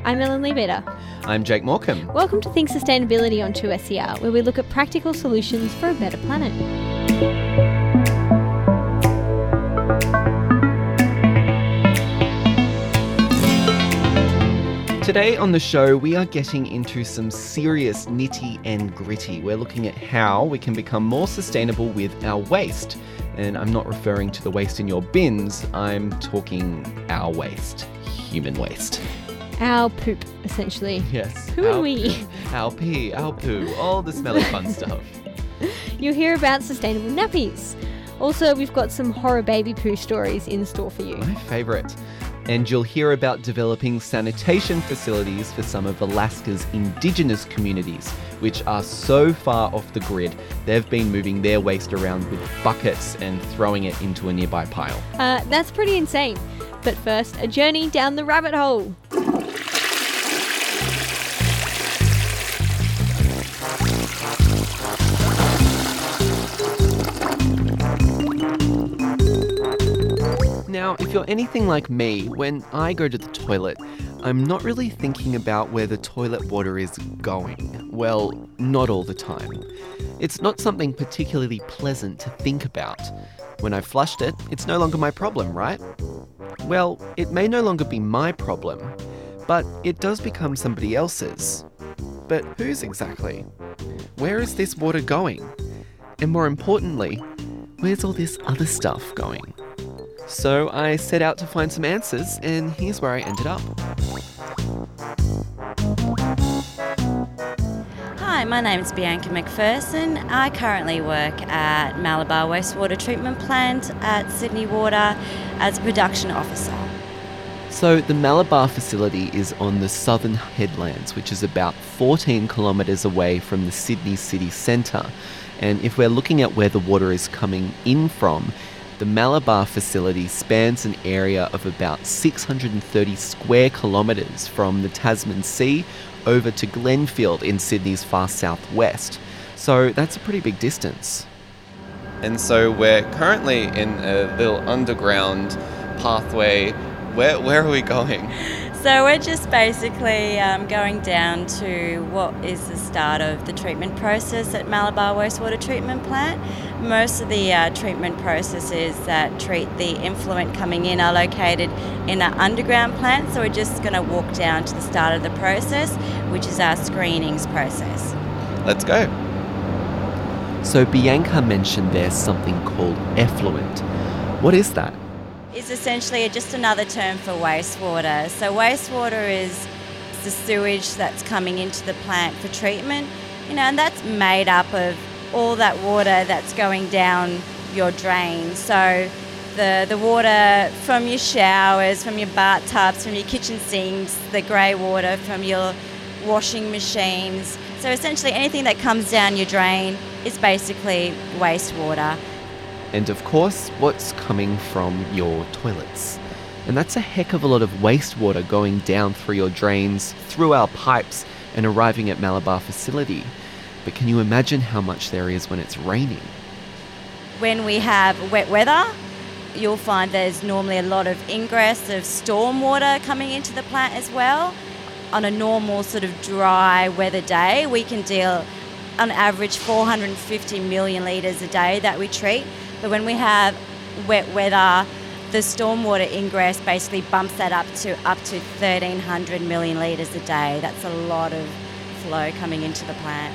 I'm Ellen Leibeder. I'm Jake Morecambe. Welcome to Think Sustainability on 2SER, where we look at practical solutions for a better planet. Today on the show, we are getting into some serious nitty and gritty. We're looking at how we can become more sustainable with our waste. And I'm not referring to the waste in your bins, I'm talking our waste, human waste. Our poop, essentially. Yes. Who are we? Our pee, our poo, all the smelly fun stuff. You'll hear about sustainable nappies. Also, we've got some horror baby poo stories in store for you. My favourite. And you'll hear about developing sanitation facilities for some of Alaska's Indigenous communities, which are so far off the grid, they've been moving their waste around with buckets and throwing it into a nearby pile. That's pretty insane. But first, a journey down the rabbit hole. Now, if you're anything like me, when I go to the toilet, I'm not really thinking about where the toilet water is going. Well, not all the time. It's not something particularly pleasant to think about. When I've flushed it, it's no longer my problem, right? Well, it may no longer be my problem, but it does become somebody else's. But whose exactly? Where is this water going? And more importantly, where's all this other stuff going? So I set out to find some answers, and here's where I ended up. Hi, my name is Bianca McPherson. I currently work at Malabar Wastewater Treatment Plant at Sydney Water as a production officer. So the Malabar facility is on the Southern Headlands, which is about 14 kilometres away from the Sydney city centre. And if we're looking at where the water is coming in from, the Malabar facility spans an area of about 630 square kilometres from the Tasman Sea over to Glenfield in Sydney's far southwest. So that's a pretty big distance. And so we're currently in a little underground pathway. Where are we going? So we're just basically going down to what is the start of the treatment process at Malabar Wastewater Treatment Plant. Most of the treatment processes that treat the influent coming in are located in an underground plant, so we're just going to walk down to the start of the process, which is our screenings process. Let's go. So Bianca mentioned there's something called effluent. What is that? Is essentially just another term for wastewater. So wastewater is the sewage that's coming into the plant for treatment, and that's made up of all that water that's going down your drain. So the water from your showers, from your bathtubs, from your kitchen sinks, the grey water from your washing machines. So essentially anything that comes down your drain is basically wastewater. And of course, what's coming from your toilets. And that's a heck of a lot of wastewater going down through your drains, through our pipes, and arriving at Malabar facility. But can you imagine how much there is when it's raining? When we have wet weather, you'll find there's normally a lot of ingress of storm water coming into the plant as well. On a normal sort of dry weather day, we can deal on average 450 million litres a day that we treat. But when we have wet weather, the stormwater ingress basically bumps that up to 1,300 million litres a day. That's a lot of flow coming into the plant.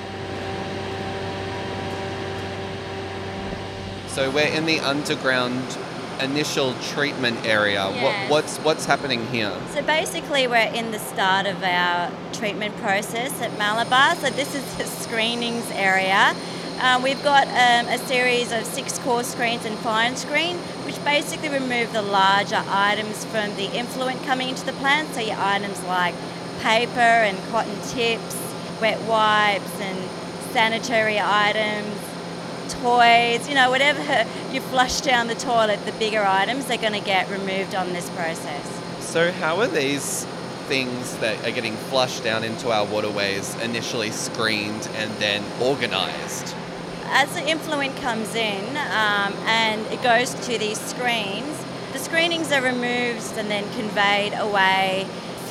So we're in the underground initial treatment area. Yes. What's happening here? So basically we're in the start of our treatment process at Malabar. So this is the screenings area. We've got a series of 6 core screens and fine screen, which basically remove the larger items from the influent coming into the plant. So your items like paper and cotton tips, wet wipes and sanitary items, toys, whatever you flush down the toilet, the bigger items, they're going to get removed on this process. So how are these things that are getting flushed down into our waterways initially screened and then organised? As the influent comes in and it goes to these screens, the screenings are removed and then conveyed away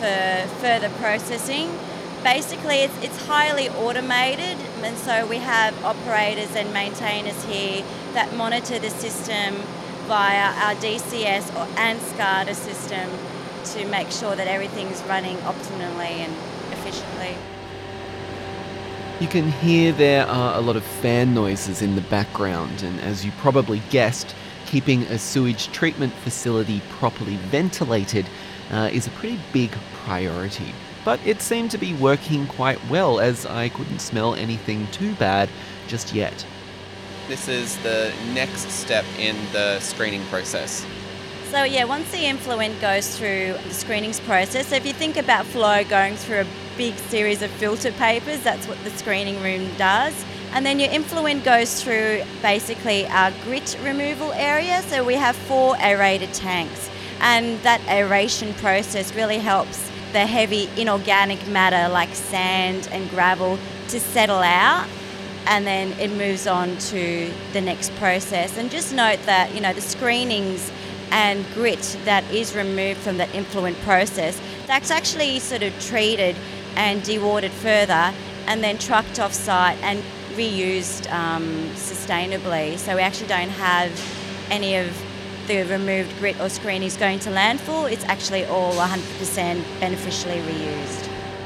for further processing. Basically, it's highly automated, and so we have operators and maintainers here that monitor the system via our DCS and SCADA system to make sure that everything's running optimally and efficiently. You can hear there are a lot of fan noises in the background, and as you probably guessed, keeping a sewage treatment facility properly ventilated is a pretty big priority. But it seemed to be working quite well, as I couldn't smell anything too bad just yet. This is the next step in the screening process. So yeah, once the influent goes through the screenings process, so if you think about flow going through a big series of filter papers, that's what the screening room does. And then your influent goes through basically our grit removal area. So we have 4 aerated tanks, and that aeration process really helps the heavy inorganic matter like sand and gravel to settle out, and then it moves on to the next process. And just note that, the screenings and grit that is removed from that influent process, that's actually sort of treated and dewatered further and then trucked off site and reused sustainably. So we actually don't have any of the removed grit or screenings going to landfill. It's actually all 100% beneficially reused.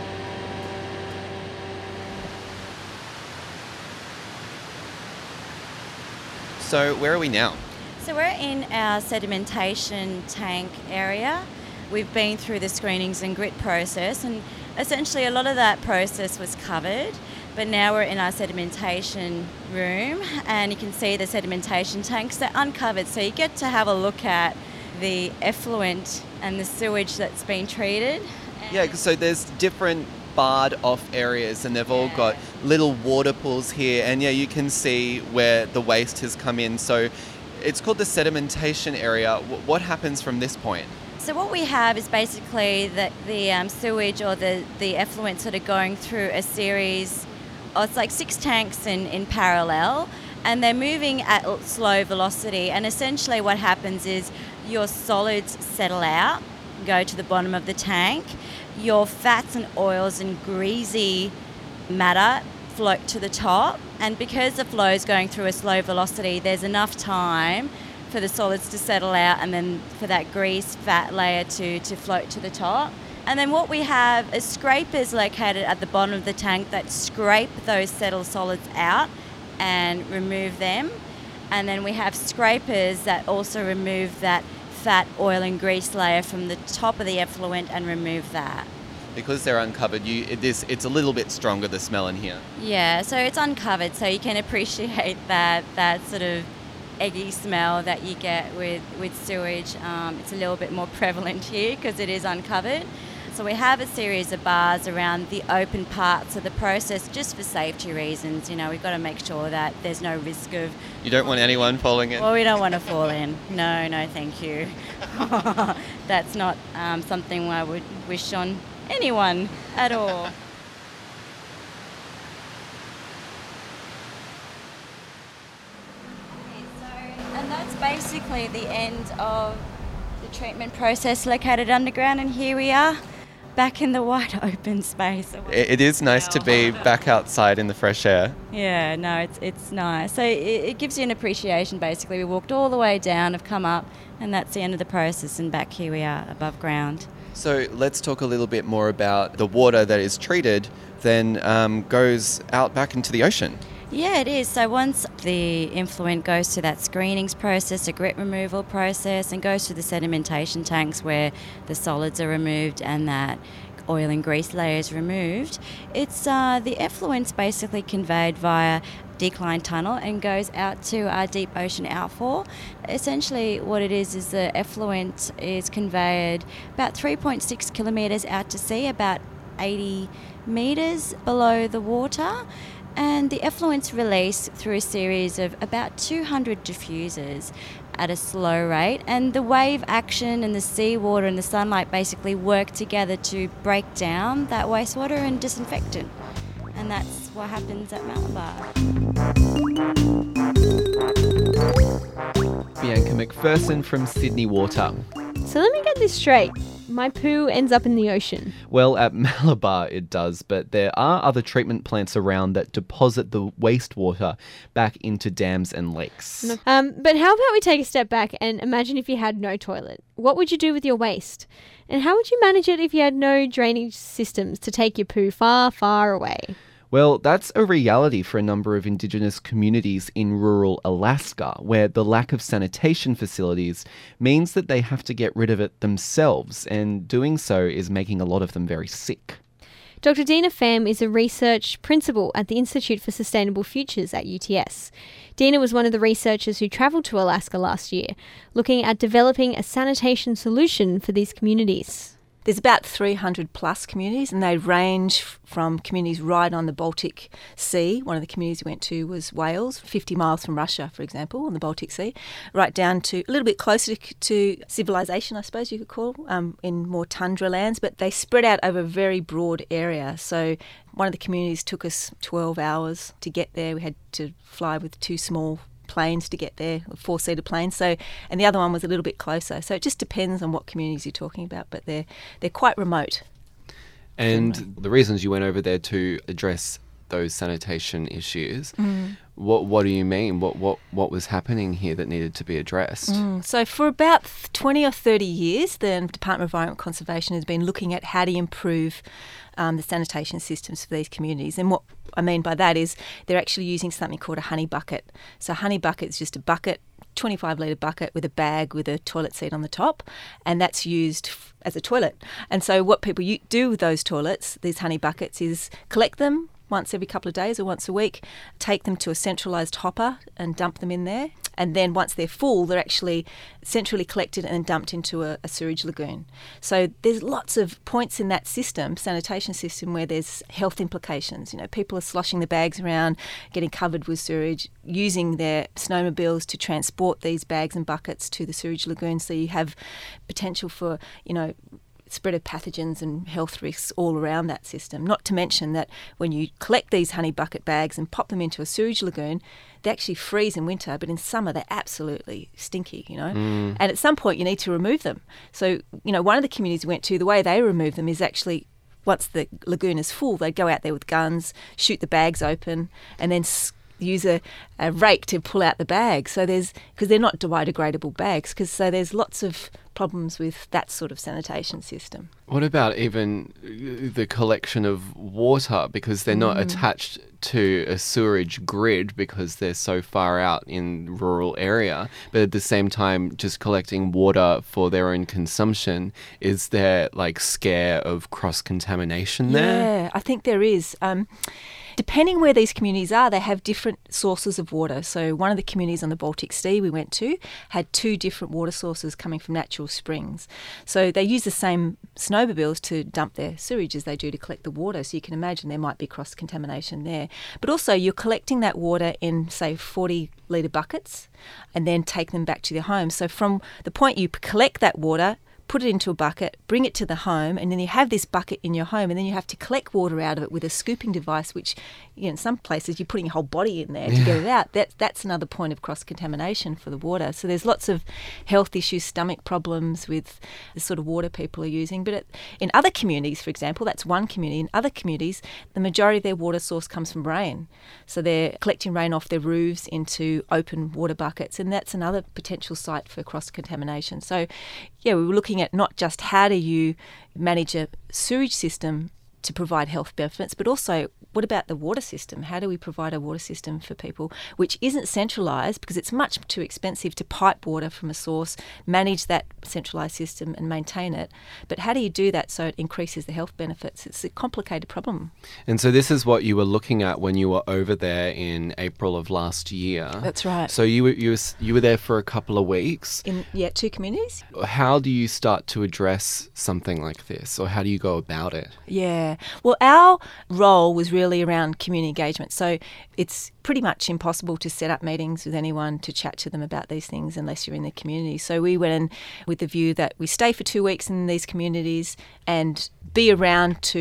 So where are we now? So we're in our sedimentation tank area. We've been through the screenings and grit process, and essentially a lot of that process was covered, but now we're in our sedimentation room, and you can see the sedimentation tanks, they're uncovered, so you get to have a look at the effluent and the sewage that's been treated. Yeah, so there's different barred off areas, and they've all got little water pools here, and yeah, you can see where the waste has come in. So it's called the sedimentation area. What happens from this point? So what we have is basically that the sewage or the effluent sort of going through a series, it's like 6 tanks in parallel, and they're moving at slow velocity. And essentially what happens is your solids settle out, go to the bottom of the tank. Your fats and oils and greasy matter float to the top. And because the flow is going through a slow velocity, there's enough time for the solids to settle out and then for that grease fat layer to float to the top. And then what we have is scrapers located at the bottom of the tank that scrape those settled solids out and remove them. And then we have scrapers that also remove that fat, oil and grease layer from the top of the effluent and remove that. Because they're uncovered, it's a little bit stronger, the smell in here. Yeah, so it's uncovered, so you can appreciate that sort of eggy smell that you get with sewage. It's a little bit more prevalent here because it is uncovered. So we have a series of bars around the open parts of the process just for safety reasons. We've got to make sure that there's no risk of... You don't want anyone falling in? Well, we don't want to fall in. No, thank you. That's not something I would wish on anyone at all. And that's basically the end of the treatment process located underground, and here we are back in the wide open space. It is nice to be back outside in the fresh air. Yeah, no, it's nice. So it gives you an appreciation, basically. We walked all the way down, have come up, and that's the end of the process, and back here we are above ground. So let's talk a little bit more about the water that is treated, then goes out back into the ocean. Yeah, it is. So once the influent goes to that screenings process, a grit removal process, and goes to the sedimentation tanks where the solids are removed and that oil and grease layer is removed, it's the effluent's basically conveyed via decline tunnel and goes out to our deep ocean outfall. Essentially what it is the effluent is conveyed about 3.6 kilometres out to sea, about 80 metres below the water. And the effluent's released through a series of about 200 diffusers at a slow rate. And the wave action and the seawater and the sunlight basically work together to break down that wastewater and disinfect it. And that's what happens at Malabar. Bianca McPherson from Sydney Water. So let me get this straight. my poo ends up in the ocean. Well, at Malabar it does, but there are other treatment plants around that deposit the wastewater back into dams and lakes. But how about we take a step back and imagine if you had no toilet? What would you do with your waste? And how would you manage it if you had no drainage systems to take your poo far, far away? Well, that's a reality for a number of Indigenous communities in rural Alaska, where the lack of sanitation facilities means that they have to get rid of it themselves, and doing so is making a lot of them very sick. Dr. Dina Pham is a research principal at the Institute for Sustainable Futures at UTS. Dina was one of the researchers who travelled to Alaska last year, looking at developing a sanitation solution for these communities. There's about 300 plus communities, and they range from communities right on the Baltic Sea. One of the communities we went to was Wales, 50 miles from Russia, for example, on the Baltic Sea, right down to a little bit closer to civilization, I suppose you could call, in more tundra lands, but they spread out over a very broad area. So one of the communities took us 12 hours to get there. We had to fly with two small planes to get there, a four-seater plane. So, and the other one was a little bit closer. So it just depends on what communities you're talking about, but they're quite remote. And the reasons you went over there to address those sanitation issues, what do you mean? What was happening here that needed to be addressed? So for about 20 or 30 years, the Department of Environment Conservation has been looking at how to improve the sanitation systems for these communities. And what I mean by that is they're actually using something called a honey bucket. So a honey bucket is just a bucket, 25-litre bucket with a bag with a toilet seat on the top, and that's used as a toilet. And so what people do with those toilets, these honey buckets, is collect them once every couple of days or once a week, take them to a centralised hopper and dump them in there. And then once they're full, they're actually centrally collected and dumped into a sewage lagoon. So there's lots of points in that system, sanitation system, where there's health implications. You know, people are sloshing the bags around, getting covered with sewage, using their snowmobiles to transport these bags and buckets to the sewage lagoon. So you have potential for, spread of pathogens and health risks all around that system. Not to mention that when you collect these honey bucket bags and pop them into a sewage lagoon, they actually freeze in winter, but in summer they're absolutely stinky, And at some point you need to remove them. So, one of the communities we went to, the way they remove them is actually, once the lagoon is full, they'd go out there with guns, shoot the bags open, and then use a rake to pull out the bags. So because they're not biodegradable bags, so there's lots of problems with that sort of sanitation system. What about even the collection of water, because they're not attached to a sewerage grid because they're so far out in rural area, but at the same time just collecting water for their own consumption? Is there scare of cross-contamination there? Yeah, I think there is. Depending where these communities are, they have different sources of water. So one of the communities on the Baltic Sea we went to had two different water sources coming from natural springs. So they use the same snowmobiles to dump their sewage as they do to collect the water. So you can imagine there might be cross-contamination there. But also you're collecting that water in, say, 40-litre buckets and then take them back to their home. So from the point you collect that water, put it into a bucket, bring it to the home, and then you have this bucket in your home, and then you have to collect water out of it with a scooping device, which, in some places you're putting your whole body in there to get it out. That's another point of cross-contamination for the water. So there's lots of health issues, stomach problems with the sort of water people are using. But in other communities, for example, that's one community. In other communities, the majority of their water source comes from rain. So they're collecting rain off their roofs into open water buckets, and that's another potential site for cross-contamination. So, we were looking at not just how do you manage a sewage system to provide health benefits, but also what about the water system? How do we provide a water system for people which isn't centralised, because it's much too expensive to pipe water from a source, manage that centralised system and maintain it. But how do you do that so it increases the health benefits? It's a complicated problem. And so this is what you were looking at when you were over there in April of last year. That's right. So you were there for a couple of weeks. In two communities. How do you start to address something like this, or how do you go about it? Yeah. Well, our role was really around community engagement. So it's pretty much impossible to set up meetings with anyone to chat to them about these things unless you're in the community. So we went in with the view that we stay for 2 weeks in these communities and be around to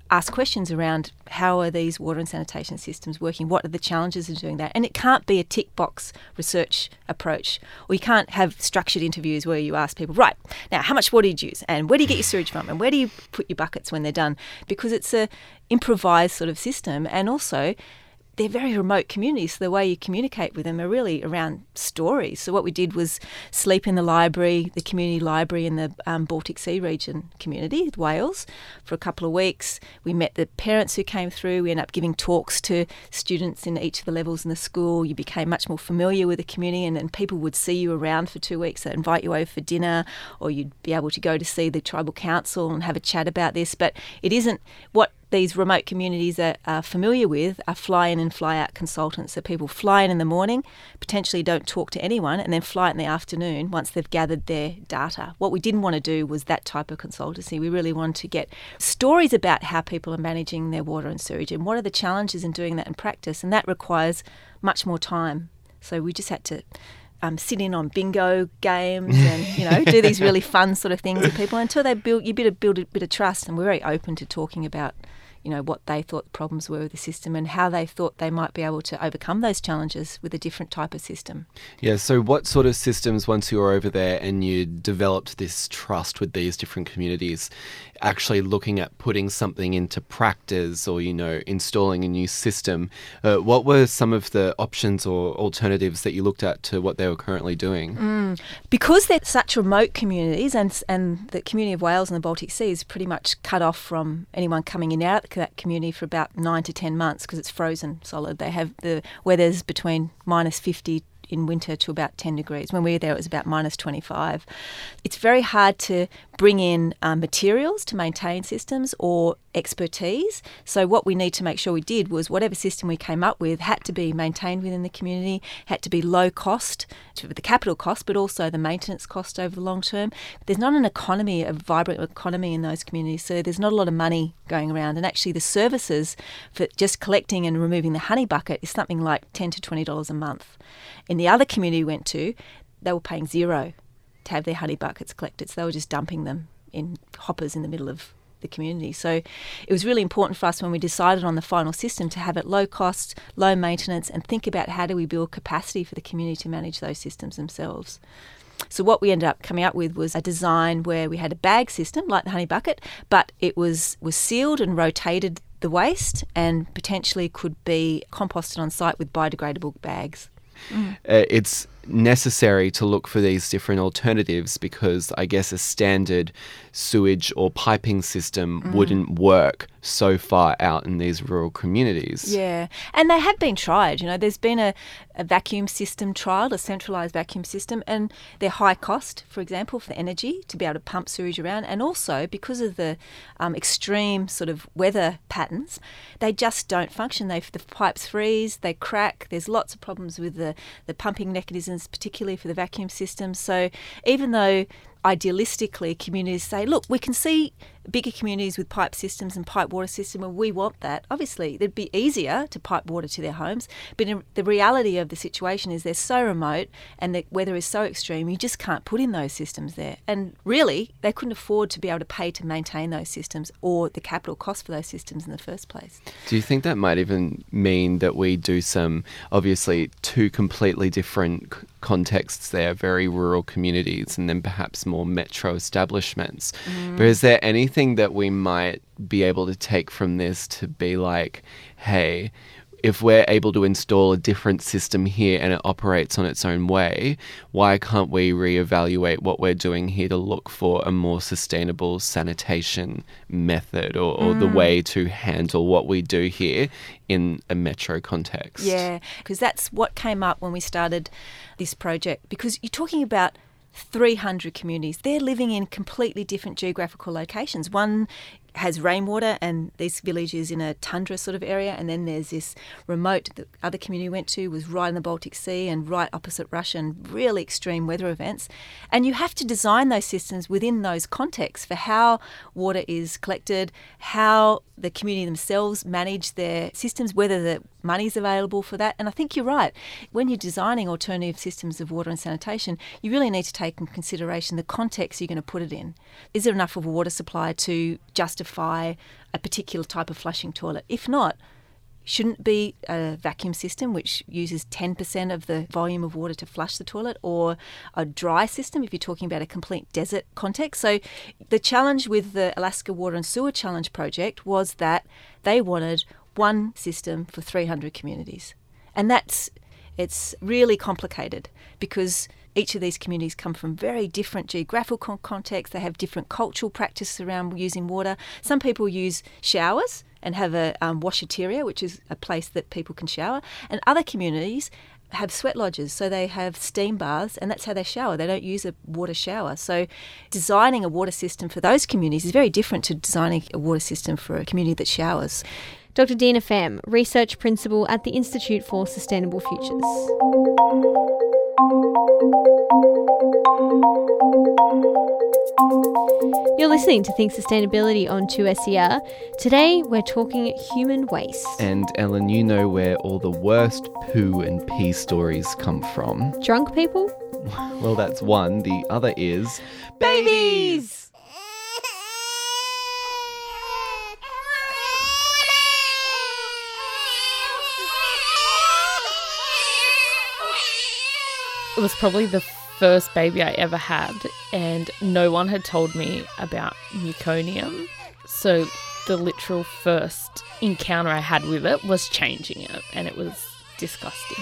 ask questions around how are these water and sanitation systems working, what are the challenges in doing that. And it can't be a tick box research approach, or you can't have structured interviews where you ask people, right, now how much water do you use, and where do you get your sewage from, and where do you put your buckets when they're done, because it's a improvised sort of system. And also they're very remote communities, so the way you communicate with them are really around stories. So what we did was sleep in the library, the community library in the Baltic Sea region community, Wales, for a couple of weeks. We met the parents who came through. We ended up giving talks to students in each of the levels in the school. You became much more familiar with the community, and then people would see you around for 2 weeks. They'd invite you over for dinner, or you'd be able to go to see the tribal council and have a chat about this. But it isn't what these remote communities are familiar with are fly-in and fly-out consultants. So people fly in the morning, potentially don't talk to anyone, and then fly out in the afternoon once they've gathered their data. What we didn't want to do was that type of consultancy. We really wanted to get stories about how people are managing their water and sewage and what are the challenges in doing that in practice, and that requires much more time. So we just had to sit in on bingo games and do these really fun sort of things with people until they build a bit of trust. And we're very open to talking about what they thought the problems were with the system and how they thought they might be able to overcome those challenges with a different type of system. Yeah, so what sort of systems, once you were over there and you developed this trust with these different communities, actually looking at putting something into practice or, installing a new system, what were some of the options or alternatives that you looked at to what they were currently doing? Because they're such remote communities and the community of Wales and the Baltic Sea is pretty much cut off from anyone coming in and out that community for about 9 to 10 months because it's frozen solid. They have the weather's between -50 in winter to about 10 degrees. When we were there, it was about -25. It's very hard to bring in materials to maintain systems or expertise. So what we need to make sure we did was whatever system we came up with had to be maintained within the community, had to be low cost, the capital cost, but also the maintenance cost over the long term. There's not a vibrant economy in those communities, so there's not a lot of money going around. And actually the services for just collecting and removing the honey bucket is something like $10 to $20 a month. In the other community we went to, they were paying $0 to have their honey buckets collected. So they were just dumping them in hoppers in the middle of the community. So it was really important for us when we decided on the final system to have it low cost, low maintenance, and think about how do we build capacity for the community to manage those systems themselves. So what we ended up coming up with was a design where we had a bag system like the honey bucket, but it was sealed and rotated the waste and potentially could be composted on site with biodegradable bags. It's necessary to look for these different alternatives because I guess a standard sewage or piping system wouldn't work so far out in these rural communities. Yeah, and they have been tried. There's been a vacuum system trialled, a centralised vacuum system, and they're high cost, for example, for energy to be able to pump sewage around, and also because of the extreme sort of weather patterns, they just don't function. The pipes freeze, they crack, there's lots of problems with the pumping mechanisms, particularly for the vacuum system. So even though idealistically communities say, look, we can see bigger communities with pipe systems and pipe water system and we want that. Obviously, it'd be easier to pipe water to their homes, but the reality of the situation is they're so remote and the weather is so extreme, you just can't put in those systems there. And really, they couldn't afford to be able to pay to maintain those systems or the capital cost for those systems in the first place. Do you think that might even mean that we do some, obviously, two completely different contexts there, very rural communities and then perhaps more metro establishments? But is there anything that we might be able to take from this to be like, hey, if we're able to install a different system here and it operates on its own way, why can't we reevaluate what we're doing here to look for a more sustainable sanitation method or the way to handle what we do here in a metro context? Yeah, because that's what came up when we started this project, because you're talking about 300 communities. They're living in completely different geographical locations. One has rainwater and this village is in a tundra sort of area, and then there's this remote, the other community we went to was right in the Baltic Sea and right opposite Russia, and really extreme weather events. And you have to design those systems within those contexts for how water is collected, how the community themselves manage their systems, whether the money's available for that. And I think you're right. When you're designing alternative systems of water and sanitation, you really need to take in consideration the context you're going to put it in. Is there enough of a water supply to justify justify a particular type of flushing toilet. If not, shouldn't be a vacuum system which uses 10% of the volume of water to flush the toilet, or a dry system if you're talking about a complete desert context. So the challenge with the Alaska Water and Sewer Challenge project was that they wanted one system for 300 communities. And it's really complicated because each of these communities come from very different geographical contexts. They have different cultural practices around using water. Some people use showers and have a washateria, which is a place that people can shower. And other communities have sweat lodges, so they have steam baths, and that's how they shower. They don't use a water shower. So designing a water system for those communities is very different to designing a water system for a community that showers. Dr. Dina Pham, Research Principal at the Institute for Sustainable Futures. You're listening to Think Sustainability on 2SER. Today, we're talking human waste. And Ellen, you know where all the worst poo and pee stories come from. Drunk people? Well, that's one. The other is babies! It was probably the first baby I ever had, and no one had told me about meconium. So the literal first encounter I had with it was changing it, and it was disgusting.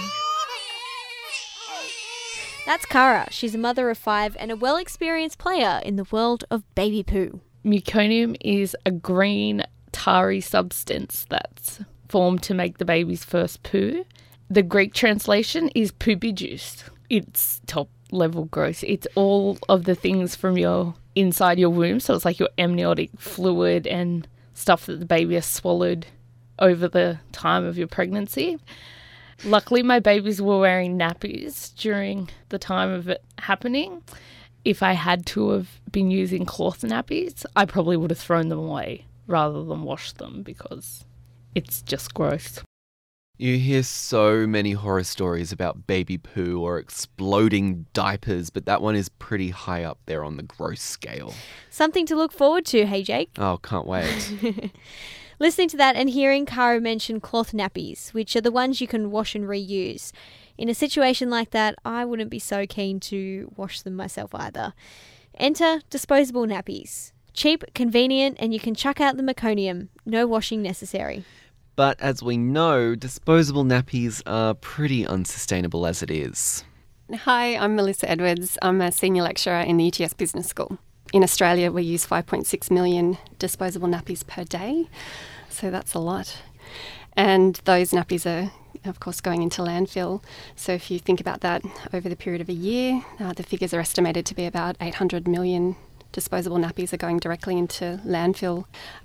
That's Cara. She's a mother of 5 and a well-experienced player in the world of baby poo. Meconium is a green, tarry substance that's formed to make the baby's first poo. The Greek translation is poopy juice. It's top level gross. It's all of the things from your inside your womb. So it's like your amniotic fluid and stuff that the baby has swallowed over the time of your pregnancy. Luckily, my babies were wearing nappies during the time of it happening. If I had to have been using cloth nappies, I probably would have thrown them away rather than washed them because it's just gross. You hear so many horror stories about baby poo or exploding diapers, but that one is pretty high up there on the gross scale. Something to look forward to, hey Jake? Oh, can't wait. Listening to that and hearing Cara mention cloth nappies, which are the ones you can wash and reuse. In a situation like that, I wouldn't be so keen to wash them myself either. Enter disposable nappies. Cheap, convenient, and you can chuck out the meconium. No washing necessary. But as we know, disposable nappies are pretty unsustainable as it is. Hi, I'm Melissa Edwards. I'm a senior lecturer in the UTS Business School. In Australia, we use 5.6 million disposable nappies per day, so that's a lot. And those nappies are, of course, going into landfill. So if you think about that over the period of a year, the figures are estimated to be about 800 million disposable nappies are going directly into landfill.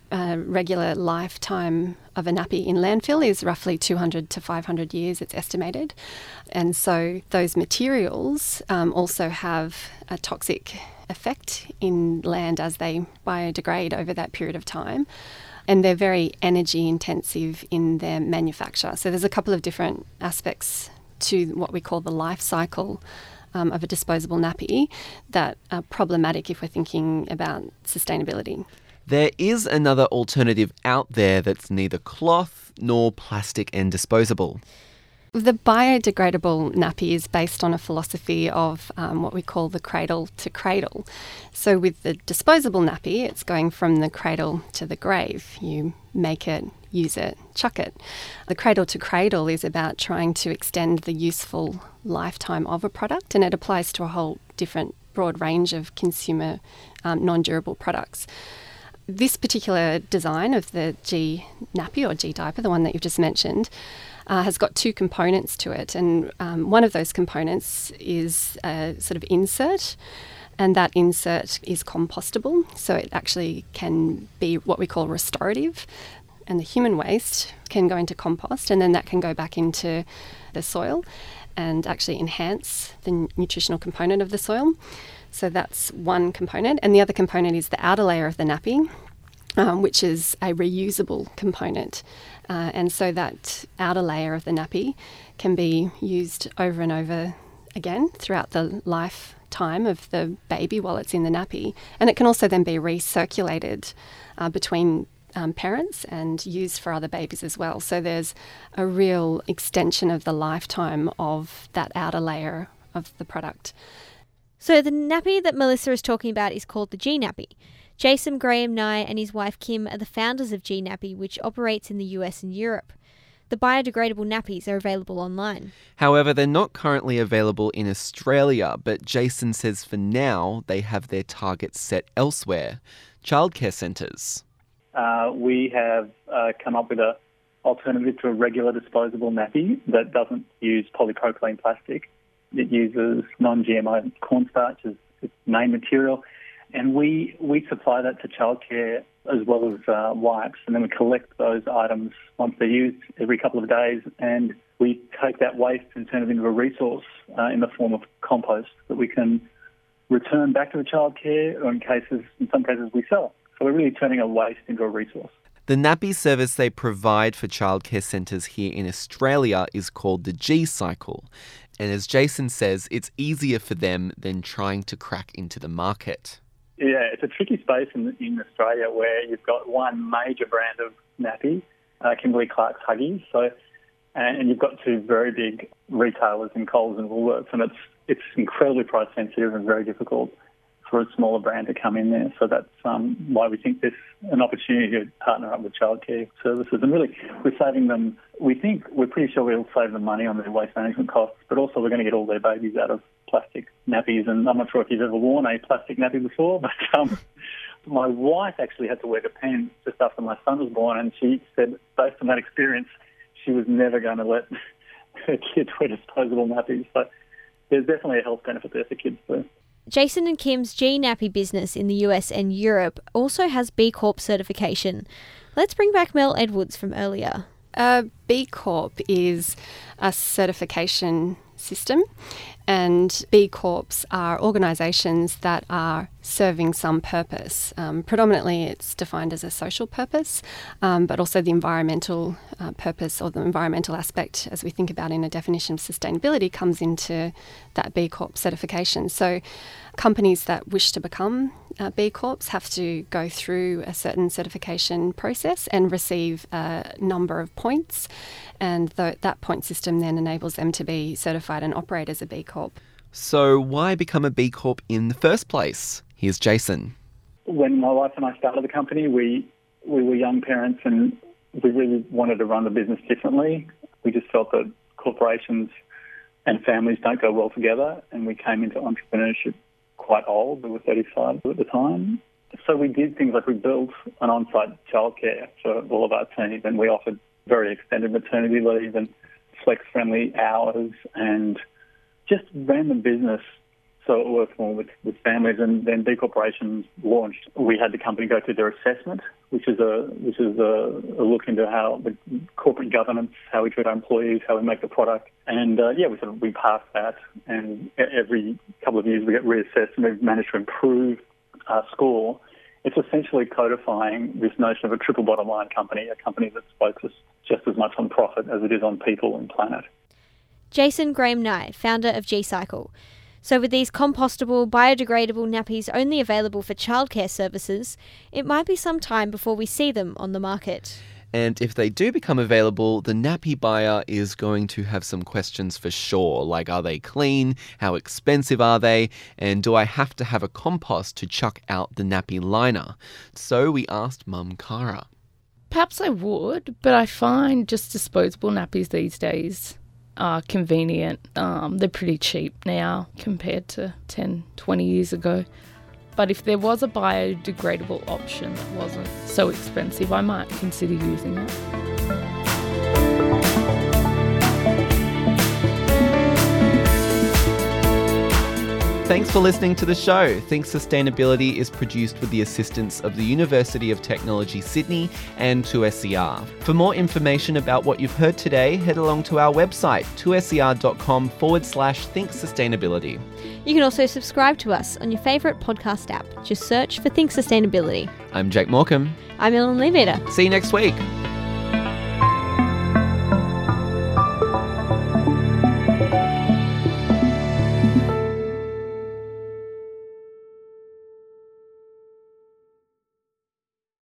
Regular lifetime of a nappy in landfill is roughly 200 to 500 years, it's estimated. And so those materials also have a toxic effect in land as they biodegrade over that period of time. And they're very energy intensive in their manufacture. So there's a couple of different aspects to what we call the life cycle of a disposable nappy that are problematic if we're thinking about sustainability. There is another alternative out there that's neither cloth nor plastic and disposable. The biodegradable nappy is based on a philosophy of what we call the cradle to cradle. So with the disposable nappy, it's going from the cradle to the grave. You make it, use it, chuck it. The cradle to cradle is about trying to extend the useful lifetime of a product, and it applies to a whole different broad range of consumer non-durable products. This particular design of the G nappy or G diaper, the one that you've just mentioned, has got 2 components to it. And one of those components is a sort of insert, and that insert is compostable. So it actually can be what we call restorative. And the human waste can go into compost, and then that can go back into the soil and actually enhance the nutritional component of the soil. So that's one component. And the other component is the outer layer of the nappy, which is a reusable component. And so that outer layer of the nappy can be used over and over again throughout the lifetime of the baby while it's in the nappy. And it can also then be recirculated between parents and used for other babies as well. So there's a real extension of the lifetime of that outer layer of the product. So the nappy that Melissa is talking about is called the G-Nappy. Jason Graham Nye and his wife Kim are the founders of G-Nappy, which operates in the US and Europe. The biodegradable nappies are available online. However, they're not currently available in Australia, but Jason says for now they have their targets set elsewhere, childcare centres. We have come up with an alternative to a regular disposable nappy that doesn't use polypropylene plastic. It uses non-GMO cornstarch as its main material, and we supply that to childcare as well as wipes, and then we collect those items once they're used every couple of days, and we take that waste and turn it into a resource in the form of compost that we can return back to the childcare, or in some cases we sell. So we're really turning a waste into a resource. The nappy service they provide for childcare centres here in Australia is called the G-Cycle. And as Jason says, it's easier for them than trying to crack into the market. Yeah, it's a tricky space in Australia where you've got one major brand of nappy, Kimberly-Clark's Huggies, and you've got two very big retailers in Coles and Woolworths, and it's incredibly price sensitive and very difficult for a smaller brand to come in there. So that's why we think there's an opportunity to partner up with childcare services. And really, we're saving them, we're pretty sure we'll save them money on their waste management costs, but also we're going to get all their babies out of plastic nappies. And I'm not sure if you've ever worn a plastic nappy before, but my wife actually had to wear Depends just after my son was born, and she said, based on that experience, she was never going to let her kids wear disposable nappies. So there's definitely a health benefit there for kids too. Jason and Kim's G-Nappy business in the US and Europe also has B Corp certification. Let's bring back Mel Edwards from earlier. B Corp is a certification system, and B Corps are organisations that are serving some purpose. Predominantly it's defined as a social purpose, but also the environmental purpose, or the environmental aspect, as we think about in a definition of sustainability, comes into that B Corp certification. So companies that wish to become B Corps have to go through a certain certification process and receive a number of points, and that point system then enables them to be certified and operate as a B Corp. So why become a B Corp in the first place? Here's Jason. When my wife and I started the company, we were young parents and we really wanted to run the business differently. We just felt that corporations and families don't go well together, and we came into entrepreneurship quite old. We were 35 at the time. So we did things like we built an on-site childcare for all of our team, and we offered very extended maternity leave and flex-friendly hours, and just ran the business so it worked more with families. And then B Corporations launched. We had the company go through their assessment, which is a look into how the corporate governance, how we treat our employees, how we make the product. And we passed that, and every couple of years we get reassessed, and we've managed to improve our score. It's essentially codifying this notion of a triple bottom line company, a company that's focused just as much on profit as it is on people and planet. Jason Graham Nye, founder of G-Cycle. So with these compostable, biodegradable nappies only available for childcare services, it might be some time before we see them on the market. And if they do become available, the nappy buyer is going to have some questions for sure, like are they clean, how expensive are they, and do I have to have a compost to chuck out the nappy liner? So we asked Mum Cara. Perhaps I would, but I find just disposable nappies these days are convenient. They're pretty cheap now compared to 10, 20 years ago. But if there was a biodegradable option that wasn't so expensive, I might consider using it. Thanks for listening to the show. Think Sustainability is produced with the assistance of the University of Technology Sydney and 2SER. For more information about what you've heard today, head along to our website, 2ser.com/Think Sustainability. You can also subscribe to us on your favourite podcast app. Just search for Think Sustainability. I'm Jake Morecambe. I'm Ellen Leaveater. See you next week.